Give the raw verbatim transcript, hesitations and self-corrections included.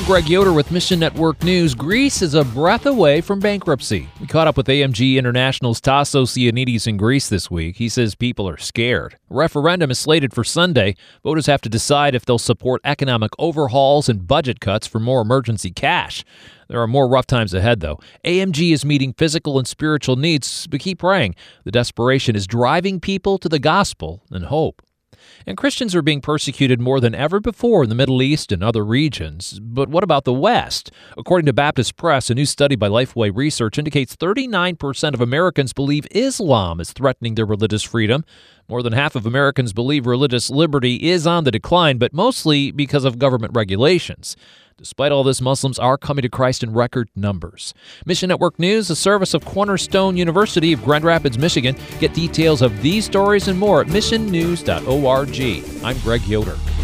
Greg Yoder with Mission Network News. Greece is a breath away from bankruptcy. We caught up with A M G International's Tassos Ioannidis in Greece this week. He says people are scared. A referendum is slated for Sunday. Voters have to decide if they'll support economic overhauls and budget cuts for more emergency cash. There are more rough times ahead, though. A M G is meeting physical and spiritual needs, but keep praying. The desperation is driving people to the gospel and hope. And Christians are being persecuted more than ever before in the Middle East and other regions. But what about the West? According to Baptist Press, a new study by Lifeway Research indicates thirty-nine percent of Americans believe Islam is threatening their religious freedom. More than half of Americans believe religious liberty is on the decline, but mostly because of government regulations. Despite all this, Muslims are coming to Christ in record numbers. Mission Network News, a service of Cornerstone University of Grand Rapids, Michigan. Get details of these stories and more at mission news dot org. I'm Greg Yoder.